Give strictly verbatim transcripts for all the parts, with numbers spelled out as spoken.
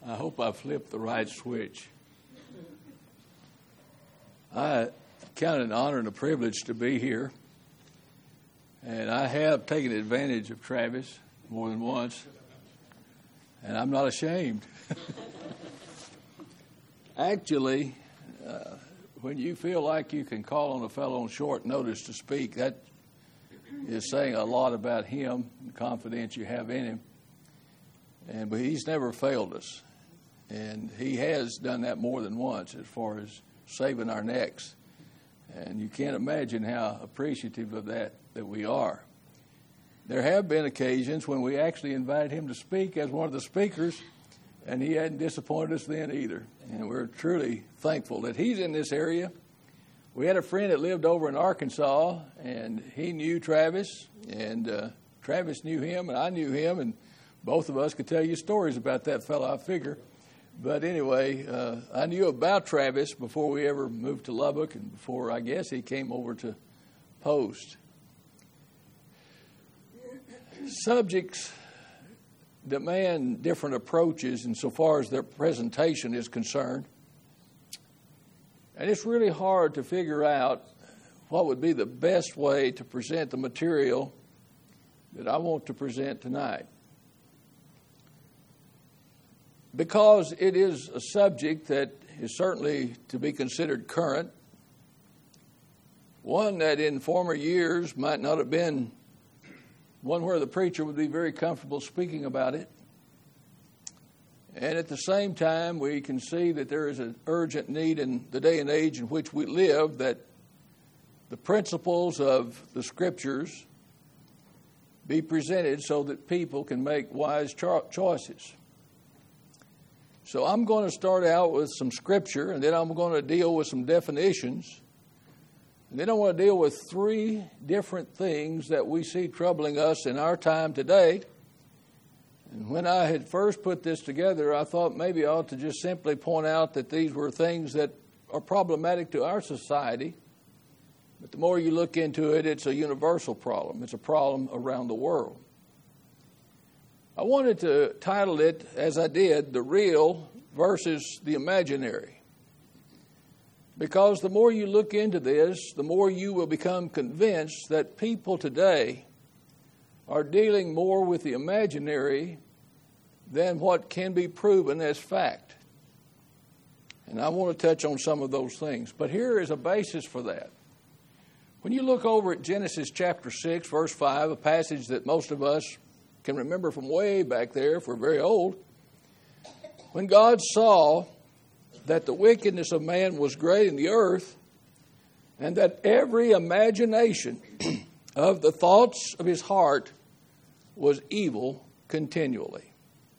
I hope I flipped the right switch. I count it an honor and a privilege to be here. And I have taken advantage of Travis more than once. And I'm not ashamed. Actually, uh, when you feel like you can call on a fellow on short notice to speak, that is saying a lot about him, the confidence you have in him. And but he's never failed us. And he has done that more than once as far as saving our necks. And you can't imagine how appreciative of that that we are. There have been occasions when we actually invited him to speak as one of the speakers, and he hadn't disappointed us then either. And we're truly thankful that he's in this area. We had a friend that lived over in Arkansas, and he knew Travis, and uh, Travis knew him, and I knew him, and both of us could tell you stories about that fellow, I figure. But anyway, uh, I knew about Travis before we ever moved to Lubbock and before, I guess, he came over to Post. Subjects demand different approaches insofar as their presentation is concerned. And it's really hard to figure out what would be the best way to present the material that I want to present tonight. Because it is a subject that is certainly to be considered current, one that in former years might not have been one where the preacher would be very comfortable speaking about it. And at the same time, we can see that there is an urgent need in the day and age in which we live that the principles of the Scriptures be presented so that people can make wise cho- choices. So I'm going to start out with some Scripture, and then I'm going to deal with some definitions. And then I want to deal with three different things that we see troubling us in our time today. And when I had first put this together, I thought maybe I ought to just simply point out that these were things that are problematic to our society. But the more you look into it, it's a universal problem. It's a problem around the world. I wanted to title it, as I did, The Real versus the Imaginary. Because the more you look into this, the more you will become convinced that people today are dealing more with the imaginary than what can be proven as fact. And I want to touch on some of those things. But here is a basis for that. When you look over at Genesis chapter six, verse five, a passage that most of us can remember from way back there if we're very old, when God saw that the wickedness of man was great in the earth, and that every imagination of the thoughts of his heart was evil continually.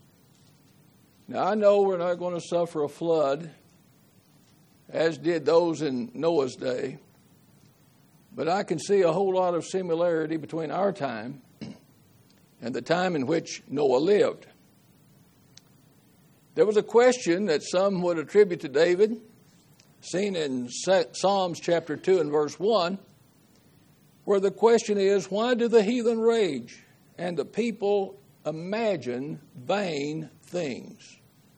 Now, I know we're not going to suffer a flood, as did those in Noah's day, but I can see a whole lot of similarity between our time and the time in which Noah lived. There was a question that some would attribute to David, seen in Psalms chapter two and verse one, where the question is, why do the heathen rage and the people imagine vain things?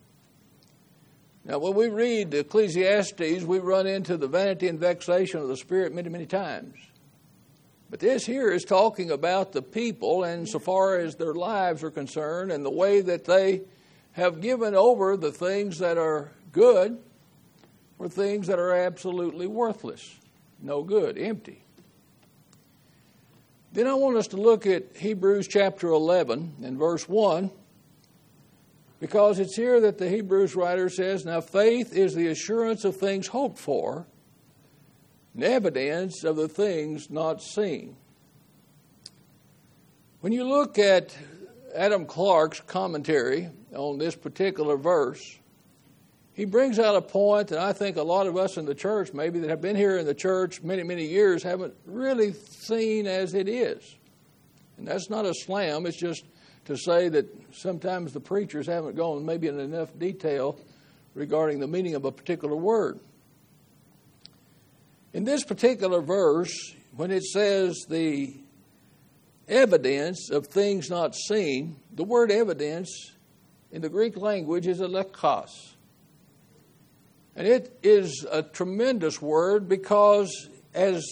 Now, when we read Ecclesiastes, we run into the vanity and vexation of the spirit many, many times. But this here is talking about the people and so far as their lives are concerned and the way that they have given over the things that are good for things that are absolutely worthless, no good, empty. Then I want us to look at Hebrews chapter eleven and verse one, because it's here that the Hebrews writer says, now faith is the assurance of things hoped for, and evidence of the things not seen. When you look at Adam Clarke's commentary on this particular verse, he brings out a point that I think a lot of us in the church, maybe that have been here in the church many, many years, haven't really seen as it is. And that's not a slam, it's just to say that sometimes the preachers haven't gone maybe in enough detail regarding the meaning of a particular word. In this particular verse, when it says the evidence of things not seen, the word evidence in the Greek language is elekos. And it is a tremendous word because, as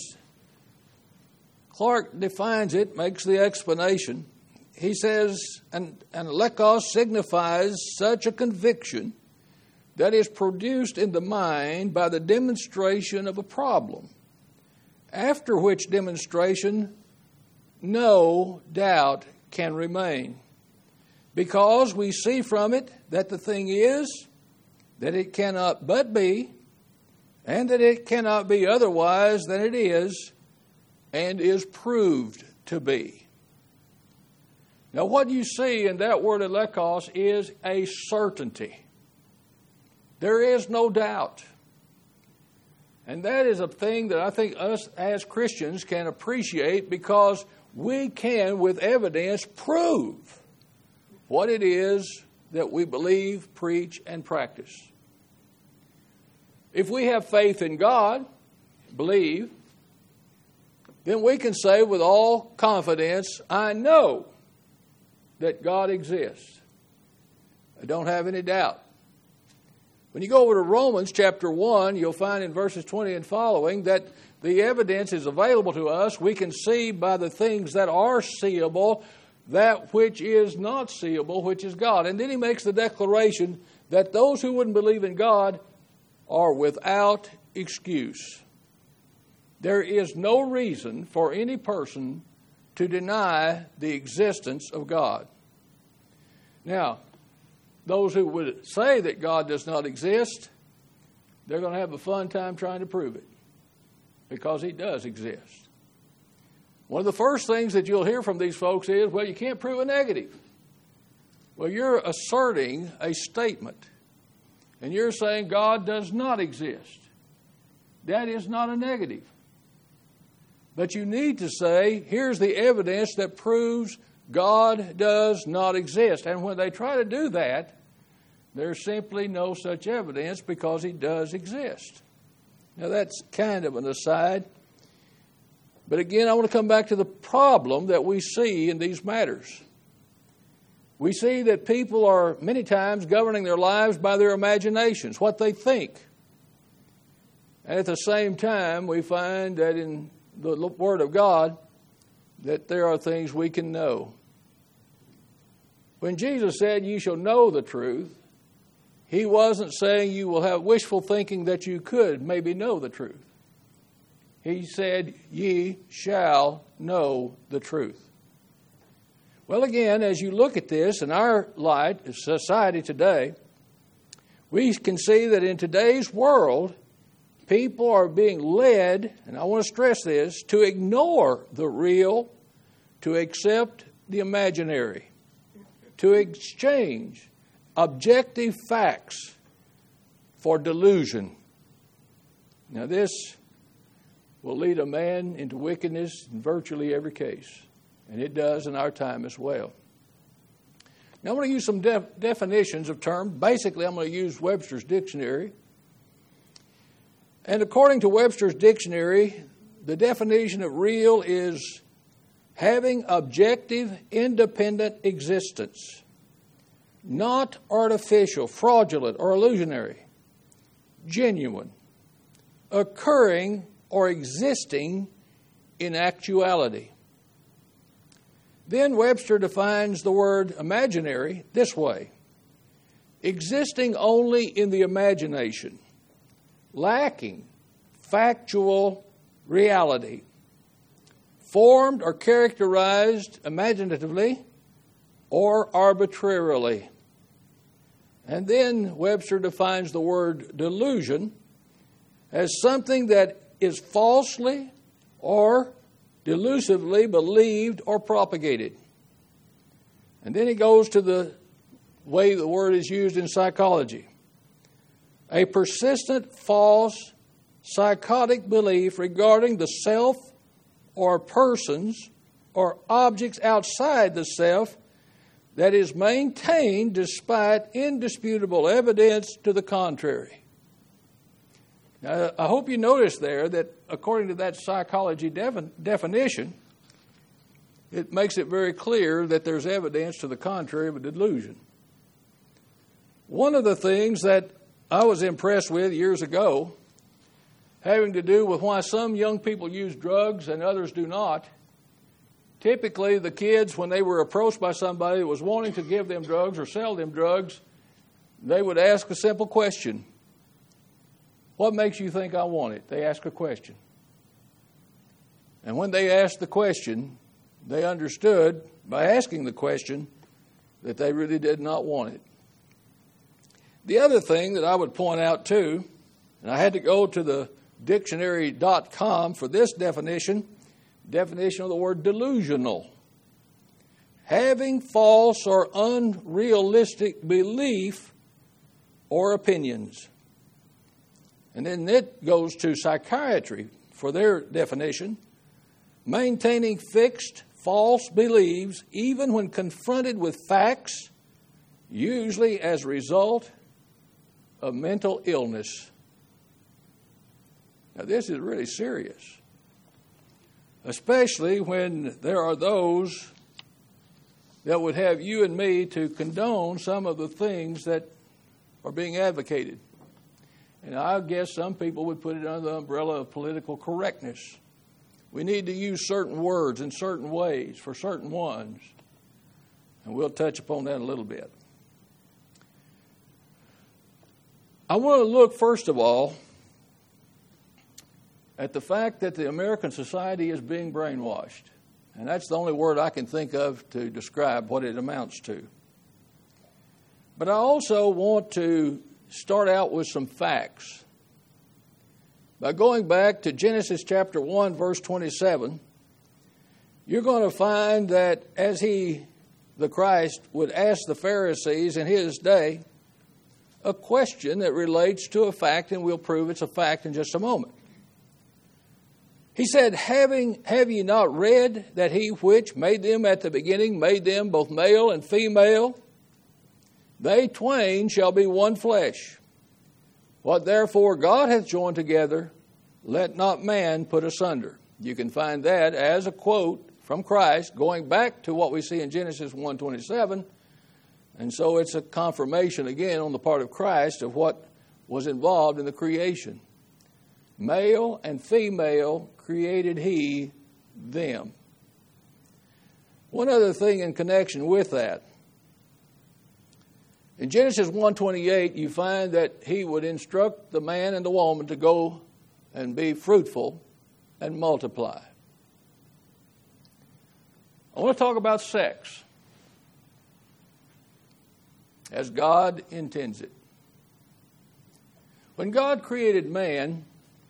Clark defines it, makes the explanation, he says, an, an elekos signifies such a conviction that is produced in the mind by the demonstration of a problem, after which demonstration no doubt can remain, because we see from it that the thing is, that it cannot but be, and that it cannot be otherwise than it is, and is proved to be. Now, what you see in that word elekos is a certainty. There is no doubt. And that is a thing that I think us as Christians can appreciate, because we can, with evidence, prove what it is that we believe, preach, and practice. If we have faith in God, believe, then we can say with all confidence, I know that God exists. I don't have any doubt. When you go over to Romans chapter one, you'll find in verses twenty and following that the evidence is available to us. We can see by the things that are seeable that which is not seeable, which is God. And then he makes the declaration that those who wouldn't believe in God are without excuse. There is no reason for any person to deny the existence of God. Now, those who would say that God does not exist, they're going to have a fun time trying to prove it, because he does exist. One of the first things that you'll hear from these folks is, well, you can't prove a negative. Well, you're asserting a statement, and you're saying God does not exist. That is not a negative. But you need to say, here's the evidence that proves God does not exist. And when they try to do that, there's simply no such evidence, because he does exist. Now, that's kind of an aside. But again, I want to come back to the problem that we see in these matters. We see that people are many times governing their lives by their imaginations, what they think. And at the same time, we find that in the Word of God, that there are things we can know. When Jesus said, "You shall know the truth," he wasn't saying you will have wishful thinking that you could maybe know the truth. He said, "Ye shall know the truth." Well, again, as you look at this in our light, society today, we can see that in today's world, people are being led, and I want to stress this, to ignore the real, to accept the imaginary, to exchange objective facts for delusion. Now, this will lead a man into wickedness in virtually every case. And it does in our time as well. Now, I want to use some def- definitions of terms. Basically, I'm going to use Webster's Dictionary. And according to Webster's Dictionary, the definition of real is having objective, independent existence, not artificial, fraudulent, or illusionary, genuine, occurring or existing in actuality. Then Webster defines the word imaginary this way: existing only in the imagination, lacking factual reality, formed or characterized imaginatively or arbitrarily. And then Webster defines the word delusion as something that is falsely or delusively believed or propagated. And then he goes to the way the word is used in psychology. A persistent, false, psychotic belief regarding the self or persons or objects outside the self that is maintained despite indisputable evidence to the contrary. Now, I hope you notice there that according to that psychology defin- definition, it makes it very clear that there's evidence to the contrary of a delusion. One of the things that I was impressed with years ago, having to do with why some young people use drugs and others do not, typically the kids, when they were approached by somebody that was wanting to give them drugs or sell them drugs, they would ask a simple question. What makes you think I want it? They ask a question. And when they asked the question, they understood by asking the question that they really did not want it. The other thing that I would point out too, and I had to go to the dictionary dot com for this definition, definition of the word delusional. Having false or unrealistic belief or opinions. And then it goes to psychiatry for their definition. Maintaining fixed, false beliefs, even when confronted with facts, usually as a result of mental illness. Now, this is really serious, especially when there are those that would have you and me to condone some of the things that are being advocated. And I guess some people would put it under the umbrella of political correctness. We need to use certain words in certain ways for certain ones. And we'll touch upon that a little bit. I want to look, first of all, at the fact that the American society is being brainwashed. And that's the only word I can think of to describe what it amounts to. But I also want to start out with some facts. By going back to Genesis chapter one, verse twenty-seven, you're going to find that as he, the Christ, would ask the Pharisees in his day a question that relates to a fact, and we'll prove it's a fact in just a moment. He said, Having, have ye not read that he which made them at the beginning made them both male and female? They twain shall be one flesh. What therefore God hath joined together, let not man put asunder. You can find that as a quote from Christ, going back to what we see in Genesis one twenty-seven. And so it's a confirmation again on the part of Christ of what was involved in the creation. Male and female created he them. One other thing in connection with that. In Genesis one twenty-eight, you find that he would instruct the man and the woman to go and be fruitful and multiply. I want to talk about sex as God intends it. When God created man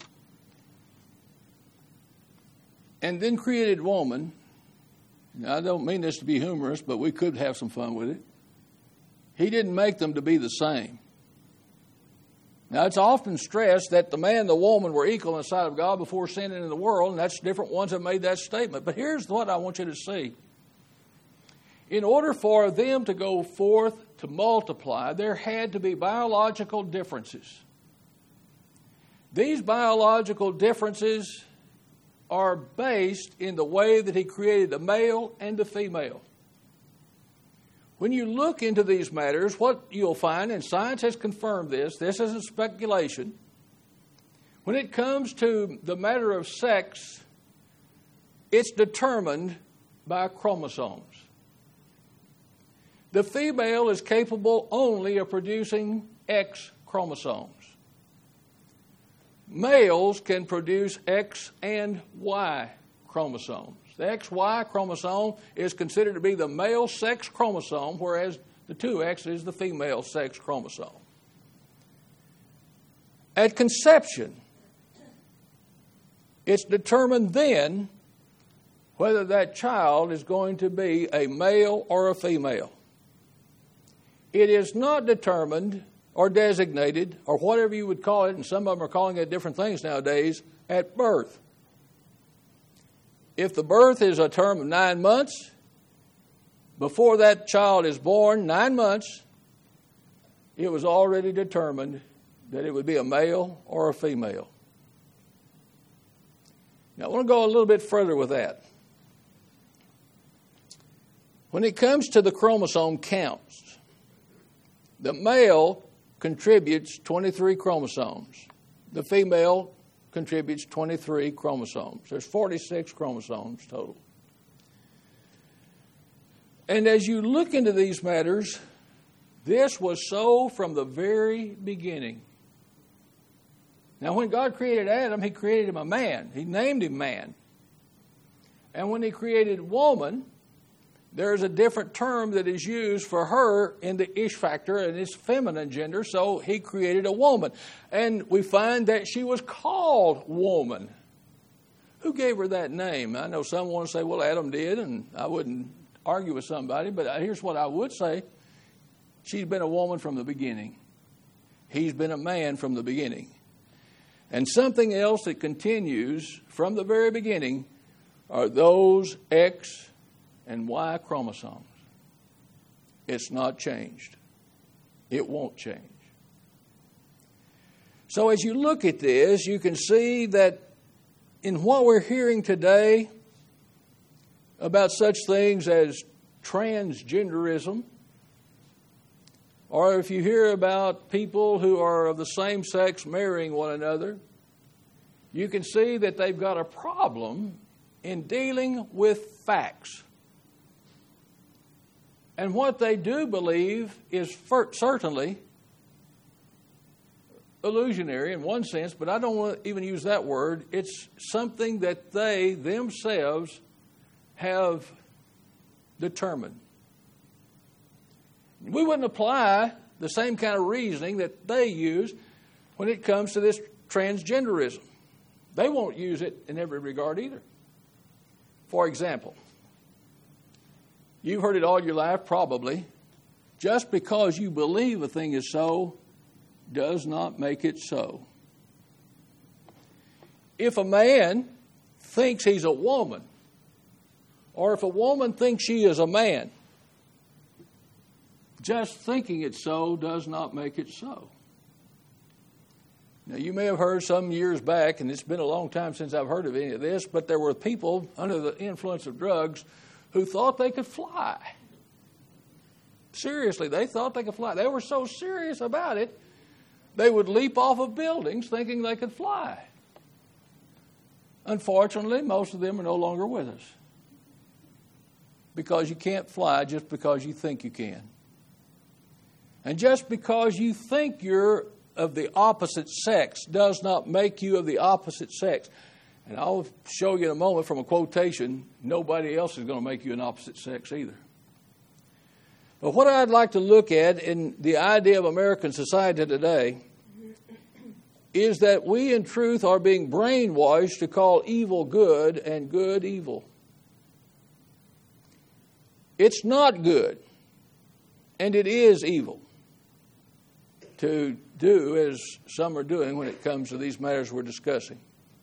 and then created woman, now I don't mean this to be humorous, but we could have some fun with it. He didn't make them to be the same. Now, it's often stressed that the man and the woman were equal in the sight of God before sin entered the world, and that's different ones that made that statement. But here's what I want you to see. In order for them to go forth to multiply, there had to be biological differences. These biological differences are based in the way that he created the male and the female. When you look into these matters, what you'll find, and science has confirmed this, this isn't speculation. When it comes to the matter of sex, it's determined by chromosomes. The female is capable only of producing X chromosomes. Males can produce X and Y chromosomes. The X Y chromosome is considered to be the male sex chromosome, whereas the two X is the female sex chromosome. At conception, it's determined then whether that child is going to be a male or a female. It is not determined or designated, or whatever you would call it, and some of them are calling it different things nowadays, at birth. If the birth is a term of nine months, before that child is born, nine months, it was already determined that it would be a male or a female. Now, I want to go a little bit further with that. When it comes to the chromosome counts, The male contributes twenty-three chromosomes. The female contributes twenty-three chromosomes. There's forty-six chromosomes total. And as you look into these matters, this was so from the very beginning. Now, when God created Adam, He created him a man. He named him man. And when He created woman, there's a different term that is used for her in the ish factor, and it's feminine gender, so He created a woman. And we find that she was called woman. Who gave her that name? I know some want to say, well, Adam did, and I wouldn't argue with somebody, but here's what I would say. She's been a woman from the beginning. He's been a man from the beginning. And something else that continues from the very beginning are those X and Y chromosomes. It's not changed. It won't change. So as you look at this, you can see that in what we're hearing today about such things as transgenderism, or if you hear about people who are of the same sex marrying one another, you can see that they've got a problem in dealing with facts. And what they do believe is certainly illusionary in one sense, but I don't want to even use that word. It's something that they themselves have determined. We wouldn't apply the same kind of reasoning that they use when it comes to this transgenderism. They won't use it in every regard either. For example, you've heard it all your life probably. Just because you believe a thing is so does not make it so. If a man thinks he's a woman, or if a woman thinks she is a man, just thinking it so does not make it so. Now, you may have heard some years back, and it's been a long time since I've heard of any of this, but there were people under the influence of drugs who thought they could fly. Seriously, they thought they could fly. They were so serious about it, they would leap off of buildings thinking they could fly. Unfortunately, most of them are no longer with us. Because you can't fly just because you think you can. And just because you think you're of the opposite sex does not make you of the opposite sex. And I'll show you in a moment from a quotation, nobody else is going to make you an opposite sex either. But what I'd like to look at in the idea of American society today is that we in truth are being brainwashed to call evil good and good evil. It's not good, and it is evil to do as some are doing when it comes to these matters we're discussing.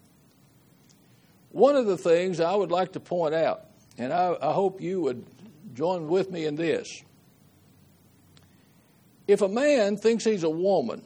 One of the things I would like to point out, and I, I hope you would join with me in this. If a man thinks he's a woman,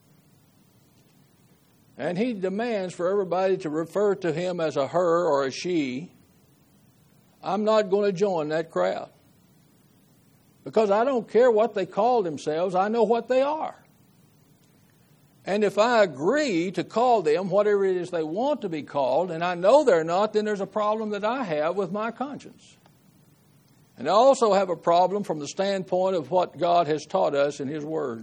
and he demands for everybody to refer to him as a her or a she, I'm not going to join that crowd. Because I don't care what they call themselves, I know what they are. And if I agree to call them whatever it is they want to be called, and I know they're not, then there's a problem that I have with my conscience. And I also have a problem from the standpoint of what God has taught us in His Word.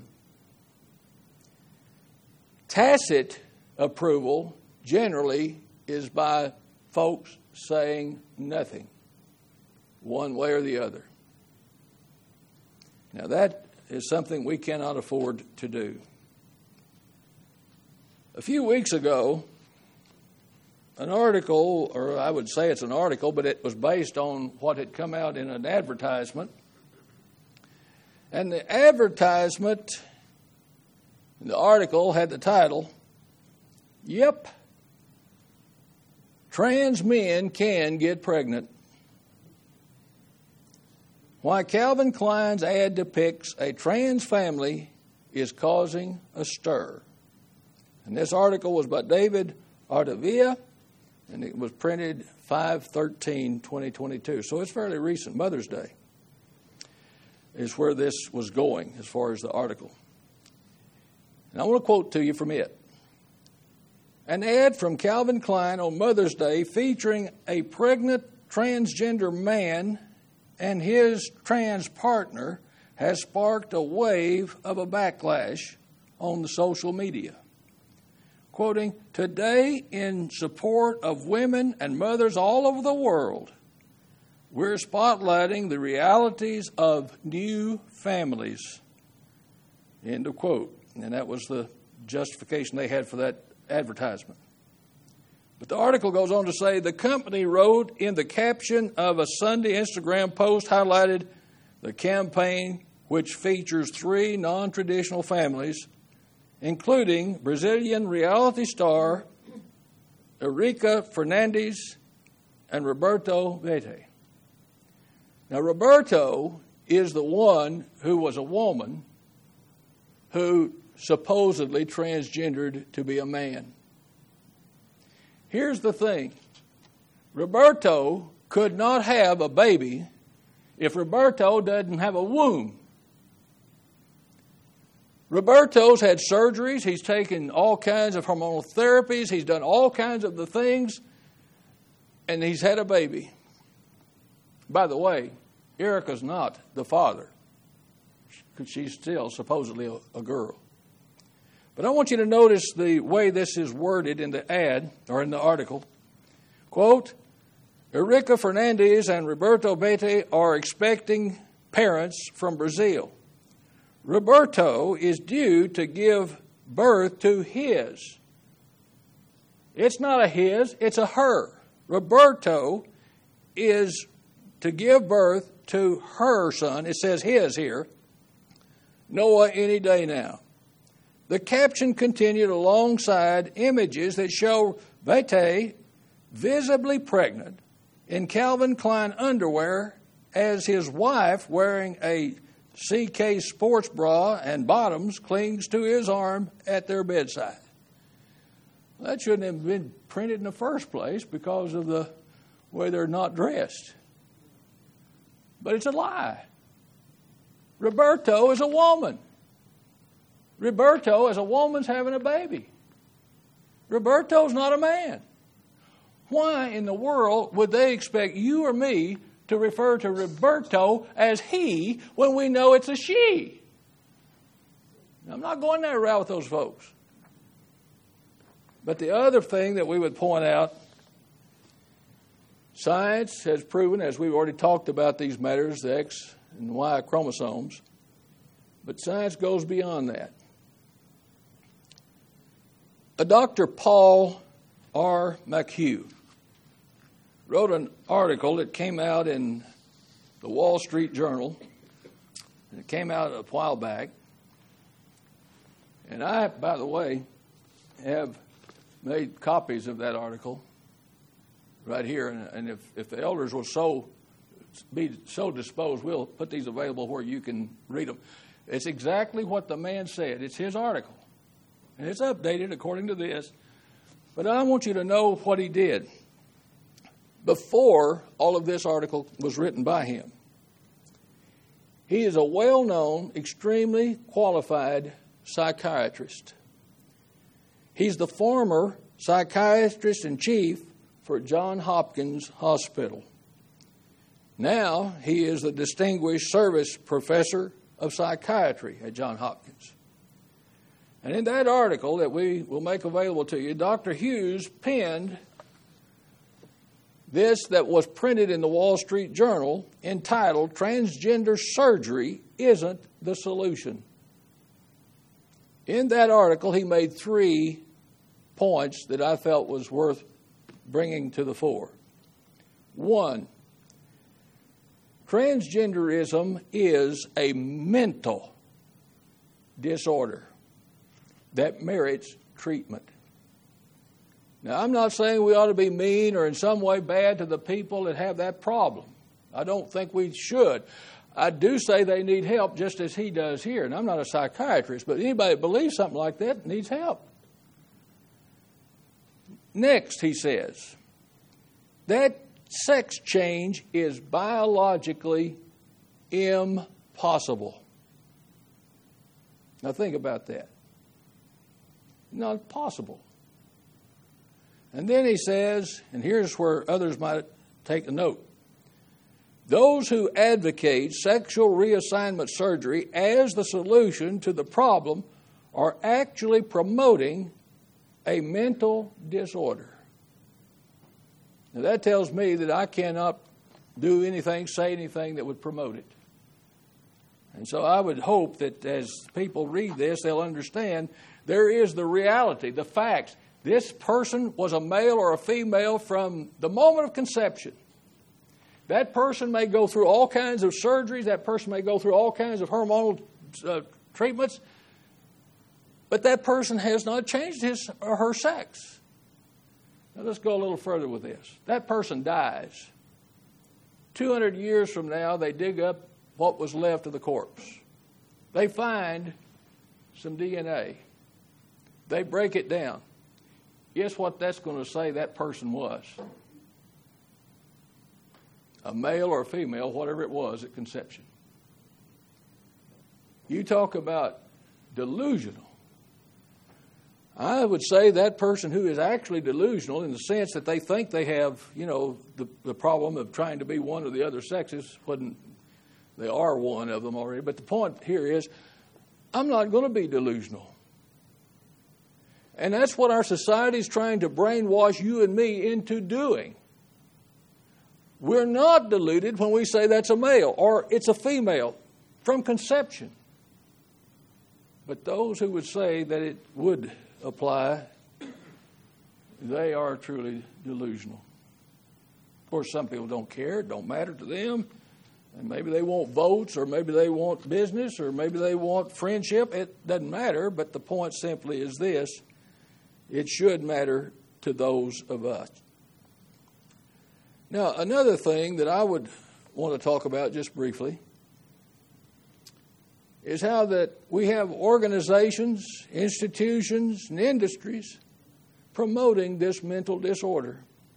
Tacit approval generally is by folks saying nothing, one way or the other. Now that is something we cannot afford to do. A few weeks ago, an article, or I would say it's an article, but it was based on what had come out in an advertisement. And the advertisement, the article had the title, "Yep, Trans Men Can Get Pregnant." Why Calvin Klein's ad depicts a trans family is causing a stir. And this article was by David Artavia, and it was printed five thirteen twenty twenty-two. So it's fairly recent, Mother's Day. is where this was going as far as the article. And I want to quote to you from it. An ad from Calvin Klein on Mother's Day featuring a pregnant transgender man and his trans partner has sparked a wave of a backlash on the social media. Quoting, "Today, in support of women and mothers all over the world, we're spotlighting the realities of new families." End of quote. And that was the justification they had for that advertisement. But the article goes on to say, the company wrote in the caption of a Sunday Instagram post highlighted the campaign, which features three non-traditional families, including Brazilian reality star Eurica Fernandes and Roberto Bete. Now, Roberto is the one who was a woman who supposedly transgendered to be a man. Here's the thing. Roberto could not have a baby if Roberto doesn't have a womb. Roberto's had surgeries. He's taken all kinds of hormonal therapies. He's done all kinds of the things, and he's had a baby. By the way, Erica's not the father, because she's still supposedly a, a girl. But I want you to notice the way this is worded in the ad, or in the article. Quote, Eurica Fernandes and Roberto Bete are expecting parents from Brazil. Roberto is due to give birth to his. It's not a his, it's a her. Roberto is to give birth to her son. It says his here. Noah any day now. The caption continued alongside images that show Bete visibly pregnant in Calvin Klein underwear as his wife, wearing a C K sports bra and bottoms, clings to his arm at their bedside. That shouldn't have been printed in the first place because of the way they're not dressed. But it's a lie. Roberto is a woman. Roberto, as a woman's having a baby. Roberto's not a man. Why in the world would they expect you or me to refer to Roberto as he when we know it's a she? Now, I'm not going that route with those folks. But the other thing that we would point out, science has proven, as we've already talked about these matters, the X and Y chromosomes, but science goes beyond that. A Doctor Paul R. McHugh wrote an article that came out in the Wall Street Journal, and it came out a while back. And I, by the way, have made copies of that article right here. And, and if, if the elders will so be so disposed, we'll put these available where you can read them. It's exactly what the man said. It's his article. And it's updated according to this. But I want you to know what he did before all of this article was written by him. He is a well-known, extremely qualified psychiatrist. He's the former psychiatrist in chief for Johns Hopkins Hospital. Now he is the distinguished service professor of psychiatry at Johns Hopkins. And in that article that we will make available to you, Doctor Hughes penned this that was printed in the Wall Street Journal entitled, Transgender Surgery Isn't the Solution. In that article, he made three points that I felt was worth bringing to the fore. One, transgenderism is a mental disorder that merits treatment. Now, I'm not saying we ought to be mean or in some way bad to the people that have that problem. I don't think we should. I do say they need help just as he does here. And I'm not a psychiatrist, but anybody that believes something like that needs help. Next, he says, that sex change is biologically impossible. possible. Now think about that. Not possible. And then he says, and here's where others might take a note. Those who advocate sexual reassignment surgery as the solution to the problem are actually promoting a mental disorder. Now that tells me that I cannot do anything, say anything that would promote it. And so I would hope that as people read this, they'll understand there is the reality, the facts. This person was a male or a female from the moment of conception. That person may go through all kinds of surgeries. That person may go through all kinds of hormonal uh, treatments. But that person has not changed his or her sex. Now let's go a little further with this. That person dies. two hundred years from now, they dig up what was left of the corpse. They find some D N A. They break it down. Guess what that's going to say that person was? A male or a female, whatever it was at conception. You talk about delusional. I would say that person who is actually delusional in the sense that they think they have, you know, the, the problem of trying to be one of the other sexes when they are one of them already. But the point here is, I'm not going to be delusional. And that's what our society is trying to brainwash you and me into doing. We're not deluded when we say that's a male or it's a female from conception. But those who would say that it would apply, they are truly delusional. Of course, some people don't care. It don't matter to them. And maybe they want votes, or maybe they want business, or maybe they want friendship. It doesn't matter, but the point simply is this. It should matter to those of us. Now, another thing that I would want to talk about just briefly is how that we have organizations, institutions, and industries promoting this mental disorder.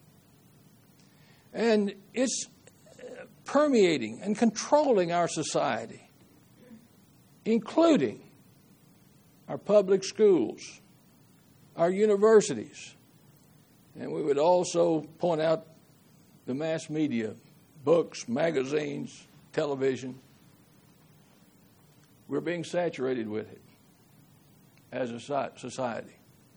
And it's permeating and controlling our society, including our public schools, our universities, and we would also point out the mass media, books, magazines, television. We're being saturated with it as a society.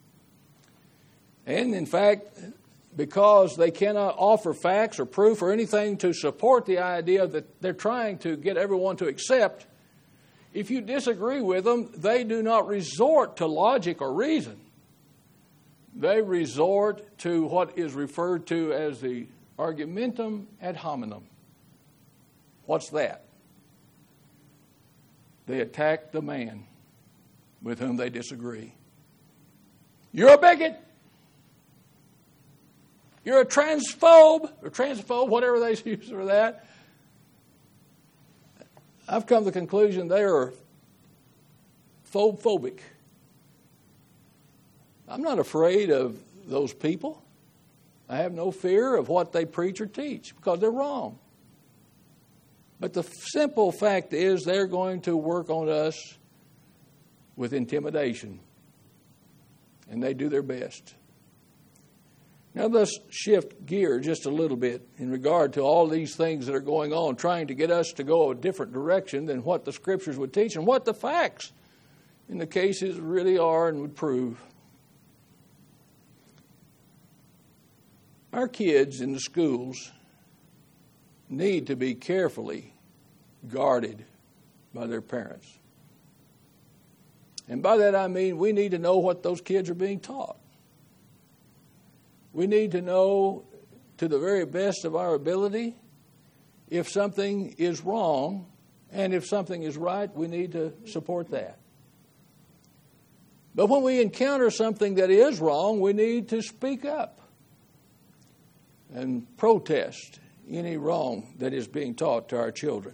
And in fact, because they cannot offer facts or proof or anything to support the idea that they're trying to get everyone to accept, if you disagree with them, they do not resort to logic or reason. They resort to what is referred to as the argumentum ad hominem. What's that? They attack the man with whom they disagree. You're a bigot. You're a transphobe, or transphobe, whatever they use for that. I've come to the conclusion they are phobe-phobic. I'm not afraid of those people. I have no fear of what they preach or teach because they're wrong. But the simple fact is they're going to work on us with intimidation. And they do their best. Now let's shift gear just a little bit in regard to all these things that are going on, trying to get us to go a different direction than what the Scriptures would teach and what the facts in the cases really are and would prove. Our kids in the schools need to be carefully guarded by their parents. And by that I mean we need to know what those kids are being taught. We need to know to the very best of our ability if something is wrong, and if something is right, we need to support that. But when we encounter something that is wrong, we need to speak up and protest any wrong that is being taught to our children.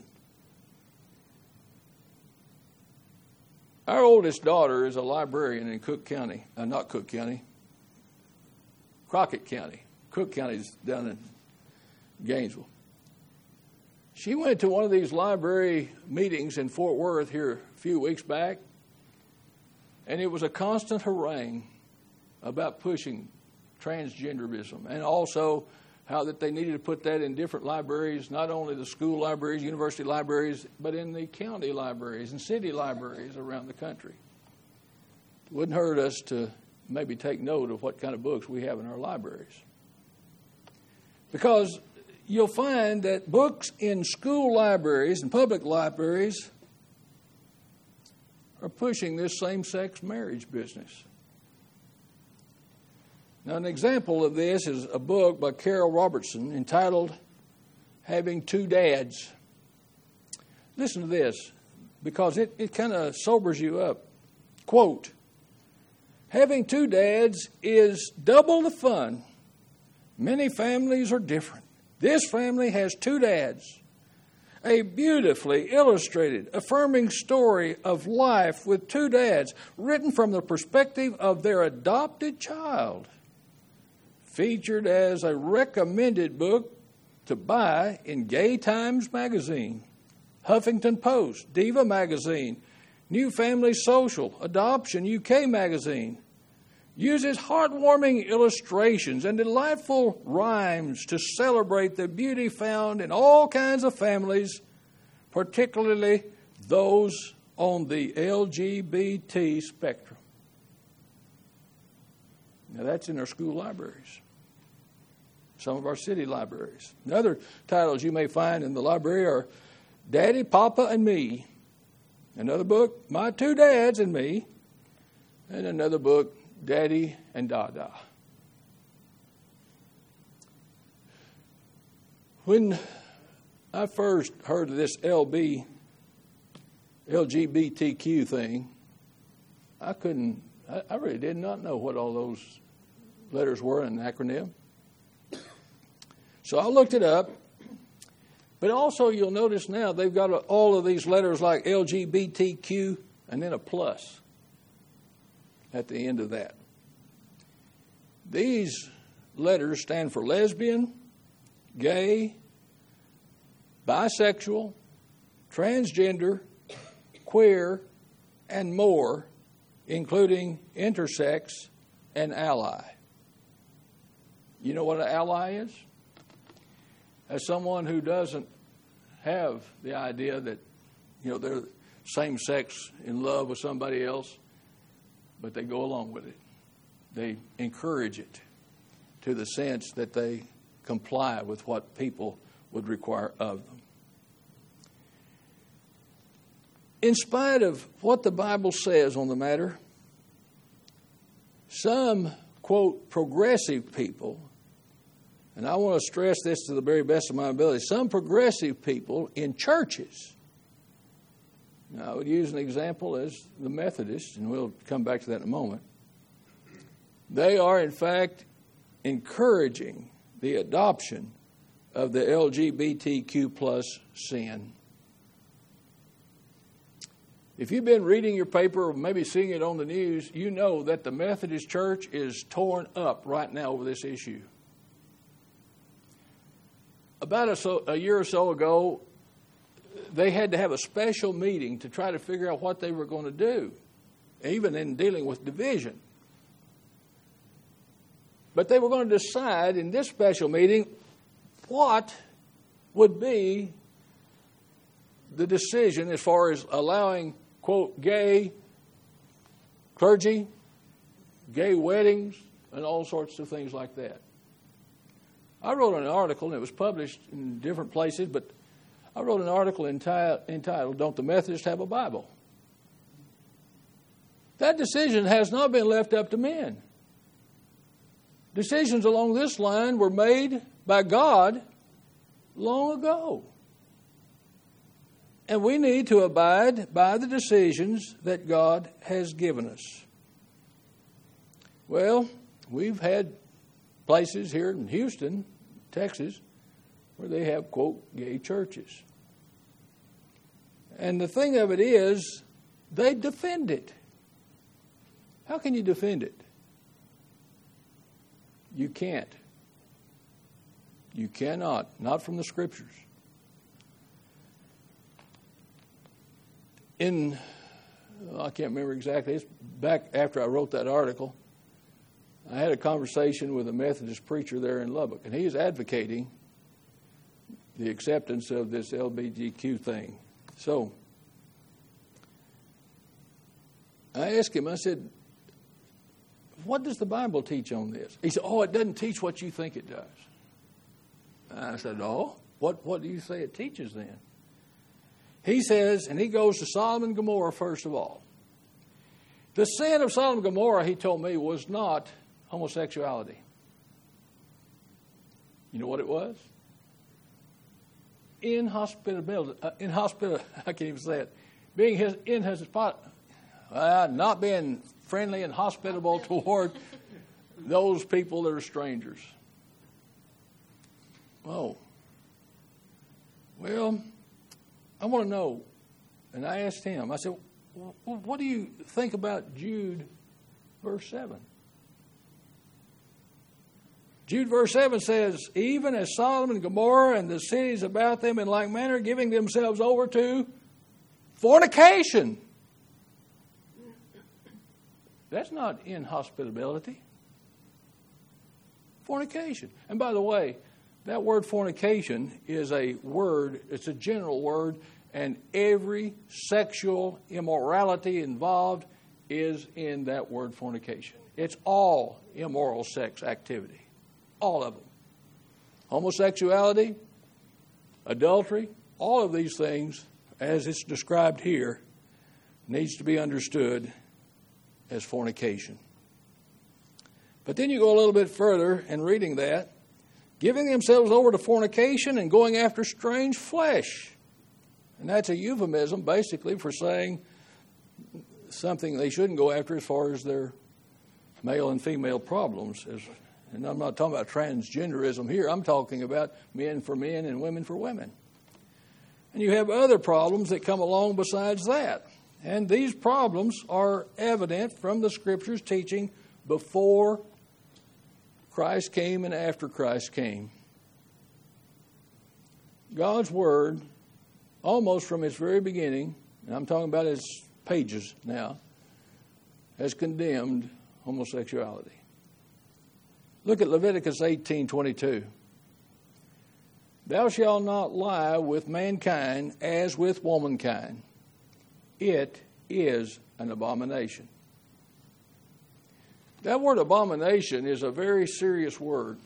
Our oldest daughter is a librarian in Cook County, uh, not Cook County, Crockett County. Cook County is down in Gainesville. She went to one of these library meetings in Fort Worth here a few weeks back, and it was a constant harangue about pushing transgenderism, and also how that they needed to put that in different libraries, not only the school libraries, university libraries, but in the county libraries and city libraries around the country. It wouldn't hurt us to maybe take note of what kind of books we have in our libraries. Because you'll find that books in school libraries and public libraries are pushing this same-sex marriage business. Now, an example of this is a book by Carol Robertson entitled Having Two Dads. Listen to this, because it, it kind of sobers you up. Quote, "Having two dads is double the fun. Many families are different. This family has two dads. A beautifully illustrated, affirming story of life with two dads, written from the perspective of their adopted child. Featured as a recommended book to buy in Gay Times Magazine, Huffington Post, Diva Magazine, New Family Social, Adoption U K Magazine. Uses heartwarming illustrations and delightful rhymes to celebrate the beauty found in all kinds of families, particularly those on the L G B T spectrum." Now that's in our school libraries, some of our city libraries. And other titles you may find in the library are Daddy, Papa, and Me. Another book, My Two Dads and Me. And another book, Daddy and Dada. When I first heard of this L B, L G B T Q thing, I couldn't, I, I really did not know what all those letters were in an acronym. So I looked it up. But also you'll notice now they've got all of these letters like L G B T Q and then a plus at the end of that. These letters stand for lesbian, gay, bisexual, transgender, queer, and more, including intersex and ally. You know what an ally is? As someone who doesn't have the idea that, you know, they're same sex in love with somebody else, but they go along with it. They encourage it to the sense that they comply with what people would require of them. In spite of what the Bible says on the matter, some, quote, progressive people, and I want to stress this to the very best of my ability, some progressive people in churches, now I would use an example as the Methodists, and we'll come back to that in a moment, they are in fact encouraging the adoption of the L G B T Q plus sin. If you've been reading your paper or maybe seeing it on the news, you know that the Methodist Church is torn up right now over this issue. About a, so, a year or so ago, they had to have a special meeting to try to figure out what they were going to do, even in dealing with division. But they were going to decide in this special meeting what would be the decision as far as allowing, quote, gay clergy, gay weddings, and all sorts of things like that. I wrote an article, and it was published in different places, but I wrote an article enti- entitled, "Don't the Methodists Have a Bible?" That decision has not been left up to men. Decisions along this line were made by God long ago. And we need to abide by the decisions that God has given us. Well, we've had places here in Houston, Texas, where they have, quote, gay churches. And the thing of it is, they defend it. How can you defend it? You can't. You cannot, not from the Scriptures. in, I can't remember exactly, it's back after I wrote that article, I had a conversation with a Methodist preacher there in Lubbock, and he is advocating the acceptance of this L G B T Q thing. So I asked him, I said, what does the Bible teach on this? He said, oh, it doesn't teach what you think it does. I said, oh, what, what do you say it teaches then? He says, and he goes to Sodom and Gomorrah first of all. The sin of Sodom and Gomorrah, he told me, was not homosexuality. You know what it was? Inhospitability. Uh, inhospitable. I can't even say it. Being his, in his spot, uh, not being friendly and hospitable toward those people that are strangers. Oh. Well, I want to know. And I asked him, I said, well, what do you think about Jude verse seven? Jude verse seven says, even as Sodom and Gomorrah and the cities about them in like manner, giving themselves over to fornication. That's not inhospitability. Fornication. And by the way, that word fornication is a word, it's a general word, and every sexual immorality involved is in that word fornication. It's all immoral sex activity. All of them. Homosexuality, adultery, all of these things, as it's described here, needs to be understood as fornication. But then you go a little bit further in reading that, giving themselves over to fornication and going after strange flesh. And that's a euphemism, basically, for saying something they shouldn't go after as far as their male and female problems. And I'm not talking about transgenderism here. I'm talking about men for men and women for women. And you have other problems that come along besides that. And these problems are evident from the Scriptures teaching before Christ came and after Christ came. God's Word, almost from its very beginning, and I'm talking about its pages now, has condemned homosexuality. Look at Leviticus eighteen twenty-two. Thou shalt not lie with mankind as with womankind. It is an abomination. That word abomination is a very serious word.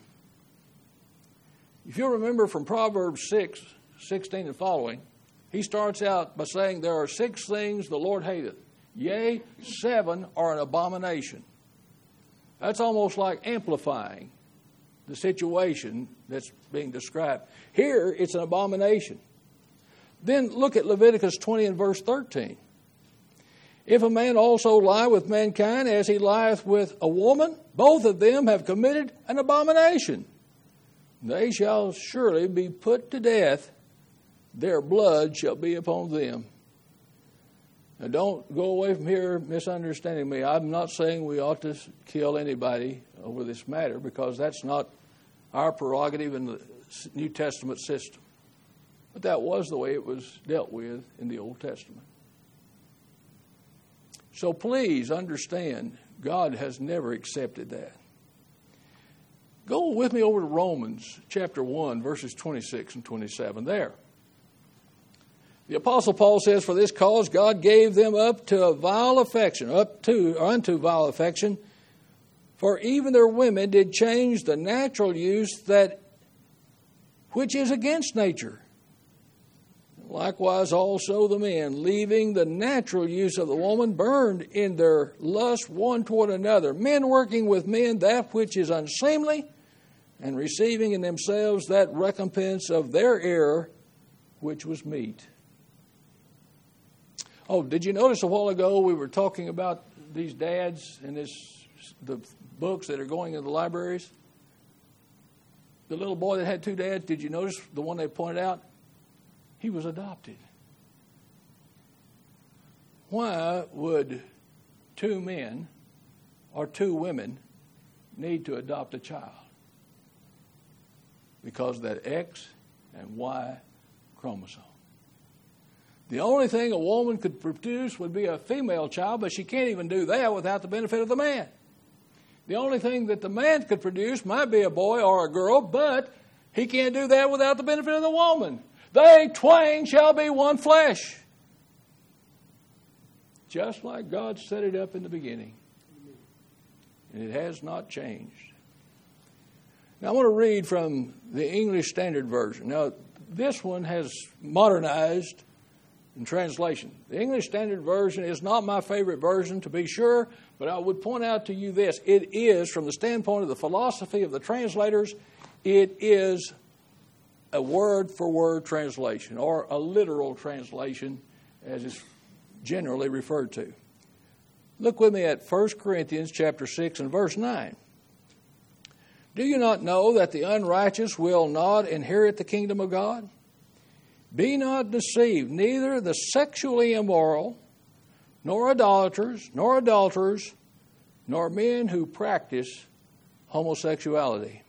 If you'll remember from Proverbs six, sixteen and following, he starts out by saying there are six things the Lord hateth. Yea, seven are an abomination. That's almost like amplifying the situation that's being described. Here, it's an abomination. Then look at Leviticus twenty and verse thirteen. If a man also lie with mankind as he lieth with a woman, both of them have committed an abomination. They shall surely be put to death. Their blood shall be upon them. Now, don't go away from here misunderstanding me. I'm not saying we ought to kill anybody over this matter, because that's not our prerogative in the New Testament system. But that was the way it was dealt with in the Old Testament. So please understand, God has never accepted that. Go with me over to Romans chapter one, verses twenty-six and twenty-seven there. The Apostle Paul says, for this cause God gave them up to a vile affection, up to or unto vile affection, for even their women did change the natural use that which is against nature. Likewise also the men, leaving the natural use of the woman, burned in their lust one toward another, men working with men that which is unseemly, and receiving in themselves that recompense of their error, which was meet. Oh, did you notice a while ago we were talking about these dads and this the books that are going in the libraries? The little boy that had two dads, did you notice the one they pointed out? He was adopted. Why would two men or two women need to adopt a child? Because of that X and Y chromosome. The only thing a woman could produce would be a female child, but she can't even do that without the benefit of the man. The only thing that the man could produce might be a boy or a girl, but he can't do that without the benefit of the woman. They twain shall be one flesh. Just like God set it up in the beginning. And it has not changed. Now I want to read from the English Standard Version. Now this one has modernized in translation. The English Standard Version is not my favorite version, to be sure, but I would point out to you this. It is, from the standpoint of the philosophy of the translators, it is a word-for-word translation, or a literal translation, as it's generally referred to. Look with me at First Corinthians chapter six and verse nine. Do you not know that the unrighteous will not inherit the kingdom of God? Be not deceived, neither the sexually immoral, nor idolaters, nor adulterers, nor men who practice homosexuality.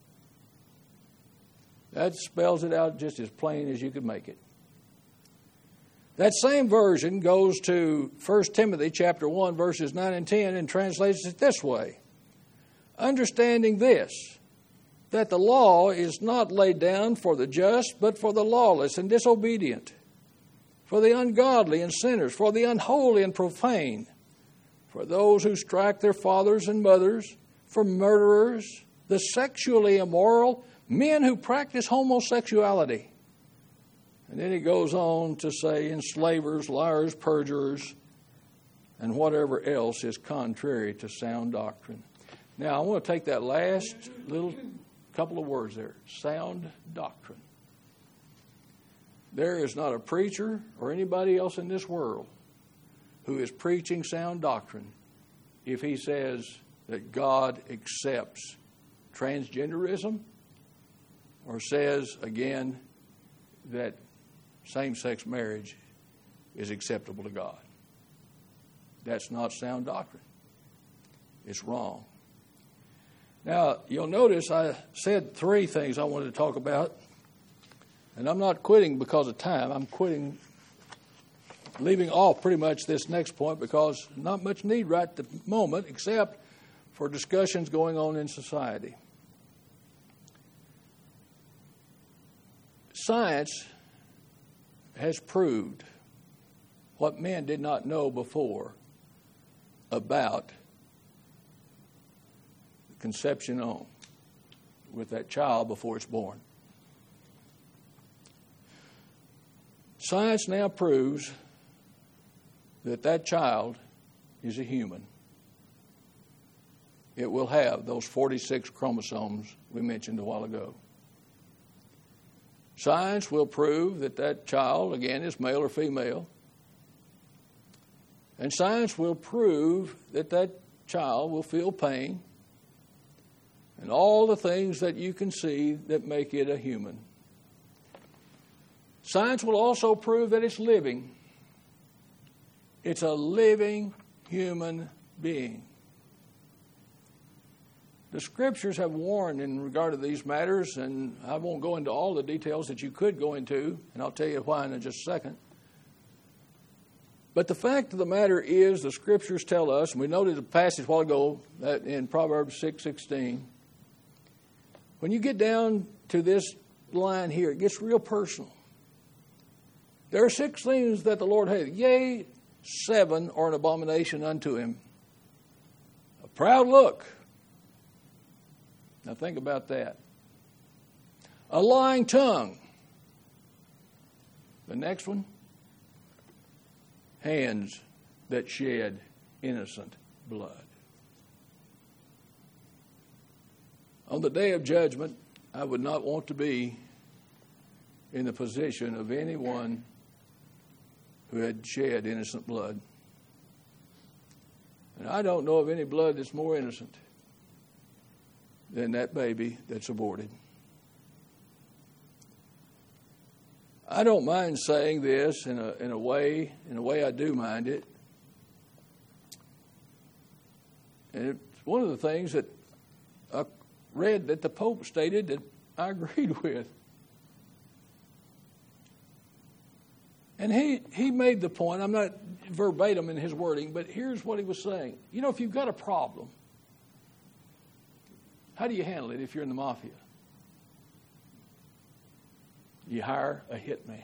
That spells it out just as plain as you could make it. That same version goes to First Timothy chapter one, verses nine and ten, and translates it this way. Understanding this, that the law is not laid down for the just, but for the lawless and disobedient, for the ungodly and sinners, for the unholy and profane, for those who strike their fathers and mothers, for murderers, the sexually immoral, men who practice homosexuality. And then he goes on to say enslavers, liars, perjurers, and whatever else is contrary to sound doctrine. Now, I want to take that last little couple of words there, sound doctrine. There is not a preacher or anybody else in this world who is preaching sound doctrine if he says that God accepts transgenderism or says, again, that same-sex marriage is acceptable to God. That's not sound doctrine. It's wrong. Now, you'll notice I said three things I wanted to talk about, and I'm not quitting because of time. I'm quitting, leaving off pretty much this next point because not much need right at the moment except for discussions going on in society. Science has proved what men did not know before about conception on with that child before it's born. Science now proves that that child is a human. It will have those forty-six chromosomes we mentioned a while ago. Science will prove that that child, again, is male or female. And science will prove that that child will feel pain and all the things that you can see that make it a human. Science will also prove that it's living. It's a living human being. The Scriptures have warned in regard to these matters, and I won't go into all the details that you could go into, and I'll tell you why in just a second. But the fact of the matter is, the Scriptures tell us, and we noted a passage a while ago that in Proverbs six sixteen, when you get down to this line here, it gets real personal. There are six things that the Lord hated. Yea, seven are an abomination unto him. A proud look. Now think about that. A lying tongue. The next one. Hands that shed innocent blood. On the day of judgment, I would not want to be in the position of anyone who had shed innocent blood. And I don't know of any blood that's more innocent than that baby that's aborted. I don't mind saying this in a in a way, in a way I do mind it. And it's one of the things that I read that the Pope stated that I agreed with. And he, he made the point, I'm not verbatim in his wording, but here's what he was saying. You know, if you've got a problem, how do you handle it if you're in the mafia? You hire a hitman.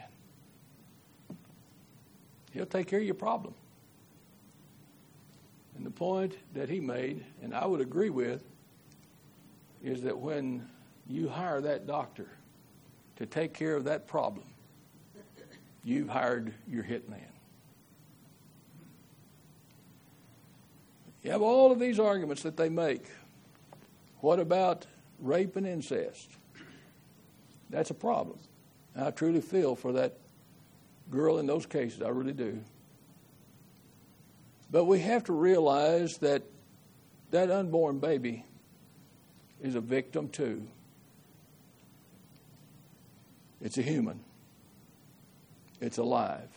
He'll take care of your problem. And the point that he made, and I would agree with, is that when you hire that doctor to take care of that problem, you've hired your hitman. You have all of these arguments that they make. What about rape and incest? That's a problem. And I truly feel for that girl in those cases. I really do. But we have to realize that that unborn baby is a victim too. It's a human. It's alive.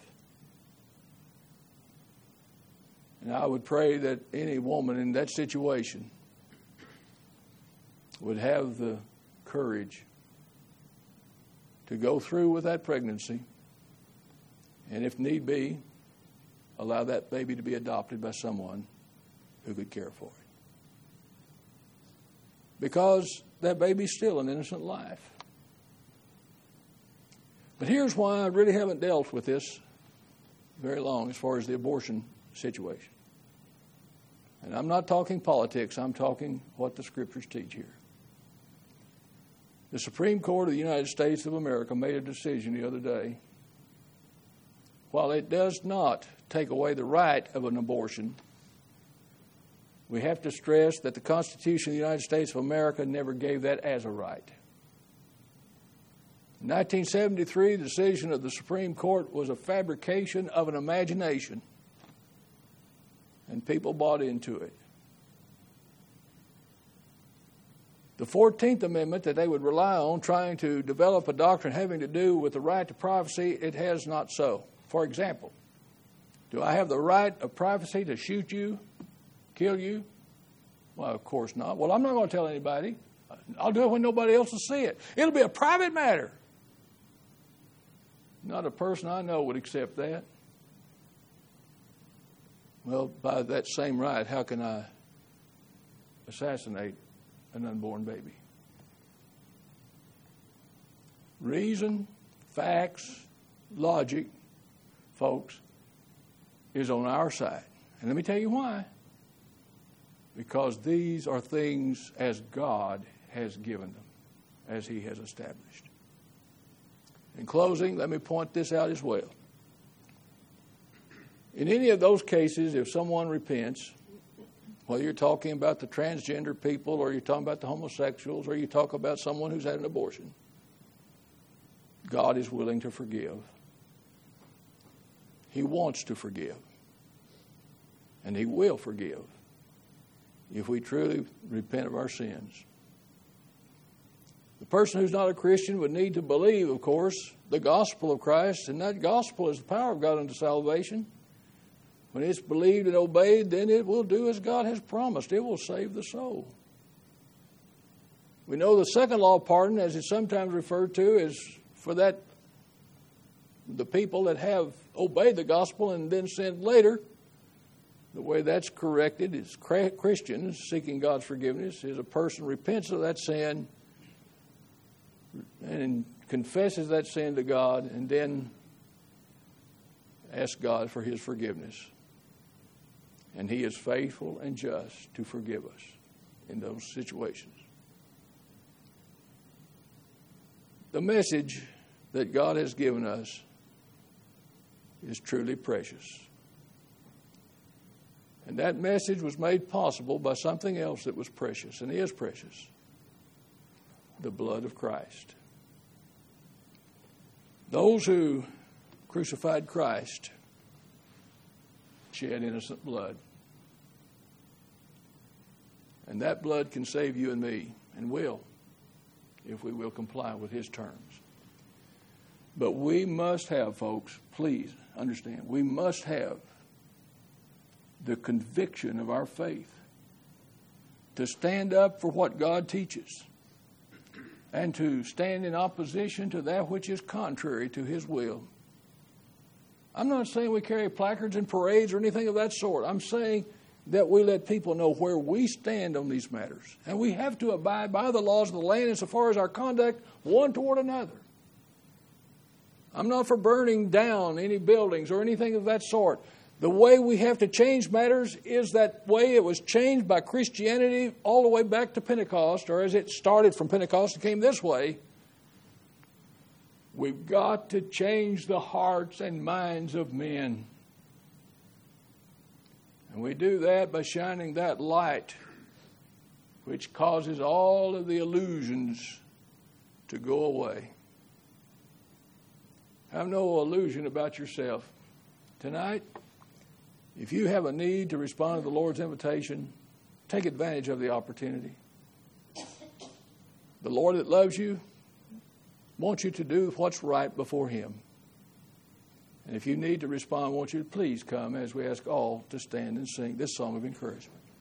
And I would pray that any woman in that situation would have the courage to go through with that pregnancy, and if need be, allow that baby to be adopted by someone who could care for it. Because that baby's still an innocent life. But here's why I really haven't dealt with this very long as far as the abortion situation. And I'm not talking politics, I'm talking what the Scriptures teach here. The Supreme Court of the United States of America made a decision the other day. While it does not take away the right of an abortion, we have to stress that the Constitution of the United States of America never gave that as a right. In nineteen seventy-three, the decision of the Supreme Court was a fabrication of an imagination, and people bought into it. The fourteenth Amendment that they would rely on trying to develop a doctrine having to do with the right to privacy, it has not so. For example, do I have the right of privacy to shoot you, kill you? Well, of course not. Well, I'm not going to tell anybody. I'll do it when nobody else will see it. It'll be a private matter. Not a person I know would accept that. Well, by that same right, how can I assassinate an unborn baby? Reason, facts, logic, folks, is on our side. And let me tell you why. Because these are things as God has given them, as He has established. In closing, let me point this out as well. In any of those cases, if someone repents, whether you're talking about the transgender people or you're talking about the homosexuals or you talk about someone who's had an abortion, God is willing to forgive. He wants to forgive. And He will forgive if we truly repent of our sins. The person who's not a Christian would need to believe, of course, the gospel of Christ, and that gospel is the power of God unto salvation. When it's believed and obeyed, then it will do as God has promised. It will save the soul. We know the second law of pardon, as it's sometimes referred to, is for that the people that have obeyed the gospel and then sinned later. The way that's corrected is Christians seeking God's forgiveness is a person repents of that sin and confesses that sin to God and then asks God for His forgiveness. And He is faithful and just to forgive us in those situations. The message that God has given us is truly precious. And that message was made possible by something else that was precious and is precious. The blood of Christ. Those who crucified Christ shed innocent blood. And that blood can save you and me, and will, if we will comply with His terms. But we must have, folks, please understand, we must have the conviction of our faith to stand up for what God teaches and to stand in opposition to that which is contrary to His will. I'm not saying we carry placards and parades or anything of that sort. I'm saying that we let people know where we stand on these matters. And we have to abide by the laws of the land insofar as our conduct one toward another. I'm not for burning down any buildings or anything of that sort. The way we have to change matters is that way it was changed by Christianity all the way back to Pentecost, or as it started from Pentecost and came this way. We've got to change the hearts and minds of men. And we do that by shining that light which causes all of the illusions to go away. Have no illusion about yourself. Tonight, if you have a need to respond to the Lord's invitation, take advantage of the opportunity. The Lord that loves you wants you to do what's right before Him. And if you need to respond, I want you to please come as we ask all to stand and sing this song of encouragement.